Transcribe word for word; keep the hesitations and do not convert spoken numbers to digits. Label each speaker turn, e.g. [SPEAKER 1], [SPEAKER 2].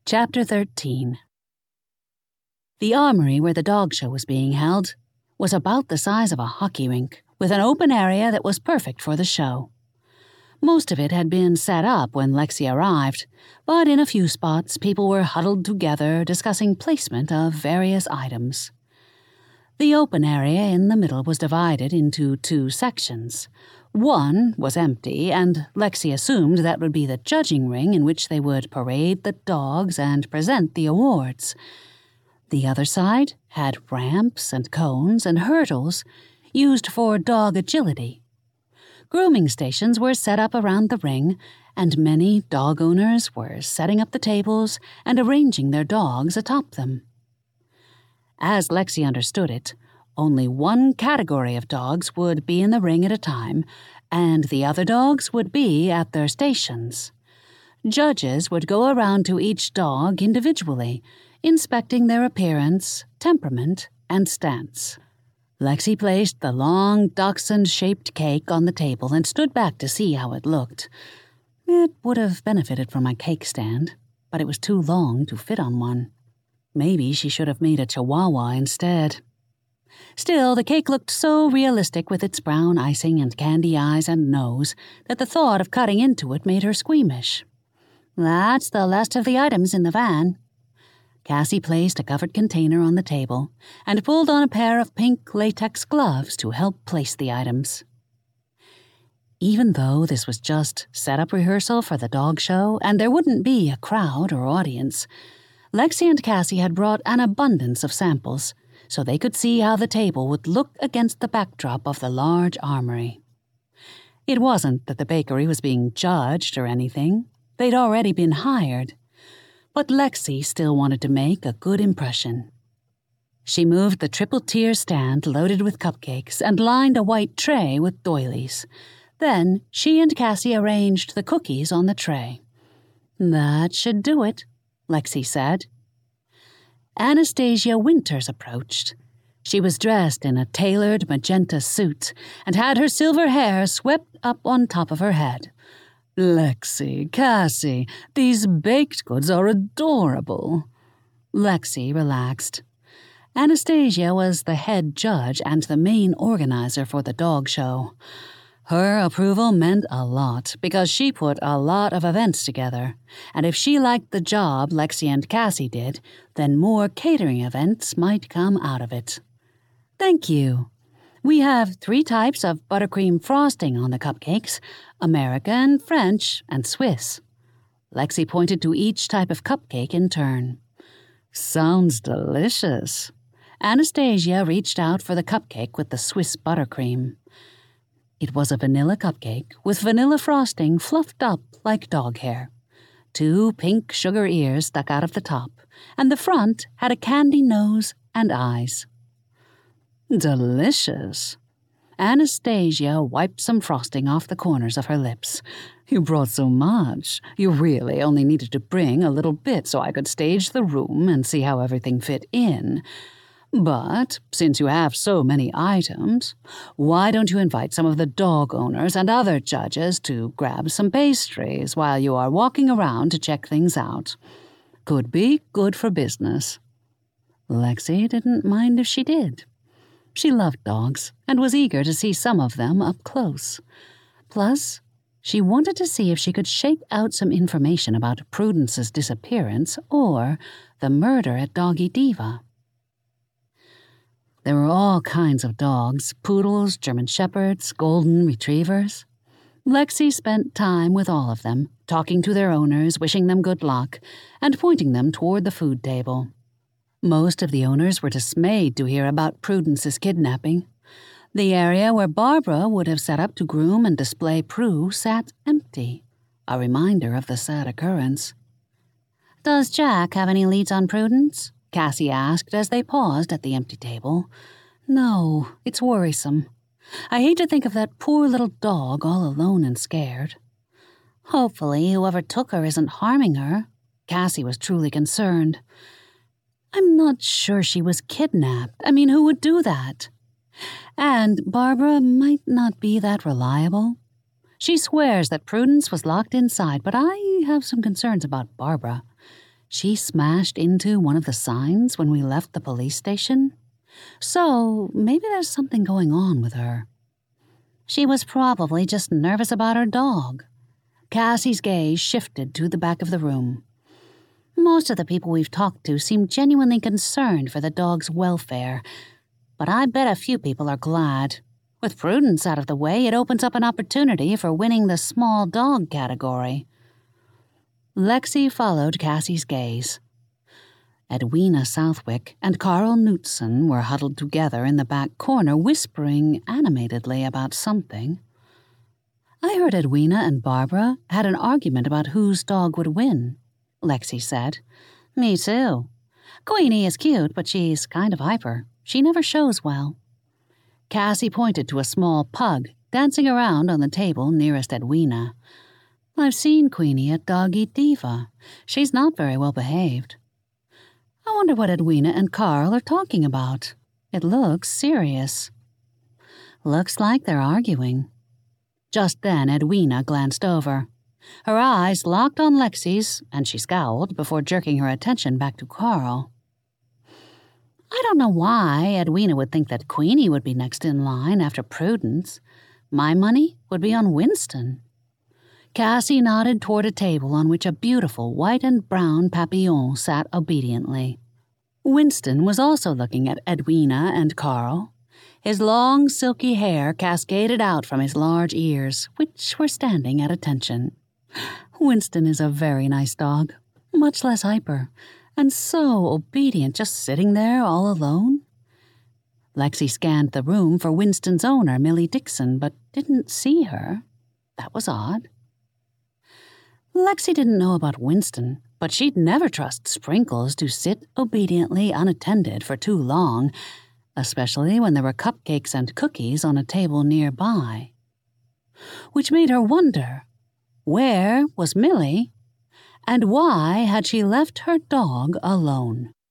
[SPEAKER 1] Chapter thirteen. The armory where the dog show was being held was about the size of a hockey rink, with an open area that was perfect for the show. Most of it had been set up when Lexi arrived, but in a few spots people were huddled together discussing placement of various items. The open area in the middle was divided into two sections. One was empty, and Lexi assumed that would be the judging ring in which they would parade the dogs and present the awards. The other side had ramps and cones and hurdles used for dog agility. Grooming stations were set up around the ring, and many dog owners were setting up the tables and arranging their dogs atop them. As Lexi understood it, only one category of dogs would be in the ring at a time, and the other dogs would be at their stations. Judges would go around to each dog individually, inspecting their appearance, temperament, and stance. Lexi placed the long dachshund-shaped cake on the table and stood back to see how it looked. It would have benefited from a cake stand, but it was too long to fit on one. Maybe she should have made a chihuahua instead. Still, the cake looked so realistic with its brown icing and candy eyes and nose that the thought of cutting into it made her squeamish. "That's the last of the items in the van." Cassie placed a covered container on the table and pulled on a pair of pink latex gloves to help place the items. Even though this was just set-up rehearsal for the dog show and there wouldn't be a crowd or audience, Lexi and Cassie had brought an abundance of samples so they could see how the table would look against the backdrop of the large armory. It wasn't that the bakery was being judged or anything. They'd already been hired. But Lexi still wanted to make a good impression. She moved the triple-tier stand loaded with cupcakes and lined a white tray with doilies. Then she and Cassie arranged the cookies on the tray. "That should do it," Lexi said. Anastasia Winters approached. She was dressed in a tailored magenta suit and had her silver hair swept up on top of her head. "Lexi, Cassie, these baked goods are adorable." Lexi relaxed. Anastasia was the head judge and the main organizer for the dog show. Her approval meant a lot because she put a lot of events together, and if she liked the job Lexi and Cassie did, then more catering events might come out of it. "Thank you. We have three types of buttercream frosting on the cupcakes, American, French, and Swiss." Lexi pointed to each type of cupcake in turn. "Sounds delicious." Anastasia reached out for the cupcake with the Swiss buttercream. It was a vanilla cupcake with vanilla frosting fluffed up like dog hair. Two pink sugar ears stuck out of the top, and the front had a candy nose and eyes. "Delicious." Anastasia wiped some frosting off the corners of her lips. "You brought so much. You really only needed to bring a little bit so I could stage the room and see how everything fit in. But since you have so many items, why don't you invite some of the dog owners and other judges to grab some pastries while you are walking around to check things out? Could be good for business." Lexi didn't mind if she did. She loved dogs and was eager to see some of them up close. Plus, she wanted to see if she could shake out some information about Prudence's disappearance or the murder at Doggy Diva. There were all kinds of dogs, poodles, German shepherds, golden retrievers. Lexi spent time with all of them, talking to their owners, wishing them good luck, and pointing them toward the food table. Most of the owners were dismayed to hear about Prudence's kidnapping. The area where Barbara would have set up to groom and display Prue sat empty, a reminder of the sad occurrence. "Does Jack have any leads on Prudence?" Cassie asked as they paused at the empty table. "No, it's worrisome. I hate to think of that poor little dog all alone and scared." "Hopefully whoever took her isn't harming her." Cassie was truly concerned. "I'm not sure she was kidnapped. I mean, who would do that? And Barbara might not be that reliable. She swears that Prudence was locked inside, but I have some concerns about Barbara. She smashed into one of the signs when we left the police station, so maybe there's something going on with her. She was probably just nervous about her dog. Cassie's gaze shifted to the back of the room. Most of the people we've talked to seem genuinely concerned for the dog's welfare, but I bet a few people are glad. With Prudence out of the way, it opens up an opportunity for winning the small dog category. Lexi followed Cassie's gaze. Edwina Southwick and Carl Knutson were huddled together in the back corner, whispering animatedly about something. I heard Edwina and Barbara had an argument about whose dog would win, Lexi said. Me too. Queenie is cute, but she's kind of hyper. She never shows well. Cassie pointed to a small pug dancing around on the table nearest Edwina. I've seen Queenie at Dog Eat Diva. She's not very well behaved. I wonder what Edwina and Carl are talking about. It looks serious. Looks like they're arguing. Just then, Edwina glanced over. Her eyes locked on Lexi's, and she scowled before jerking her attention back to Carl. I don't know why Edwina would think that Queenie would be next in line after Prudence. My money would be on Winston. Cassie nodded toward a table on which a beautiful white and brown Papillon sat obediently. Winston was also looking at Edwina and Carl. His long, silky hair cascaded out from his large ears, which were standing at attention. Winston is a very nice dog, much less hyper, and so obedient just sitting there all alone. Lexi scanned the room for Winston's owner, Millie Dixon, but didn't see her. That was odd. Lexi didn't know about Winston, but she'd never trust Sprinkles to sit obediently unattended for too long, especially when there were cupcakes and cookies on a table nearby. Which made her wonder, where was Millie, and why had she left her dog alone?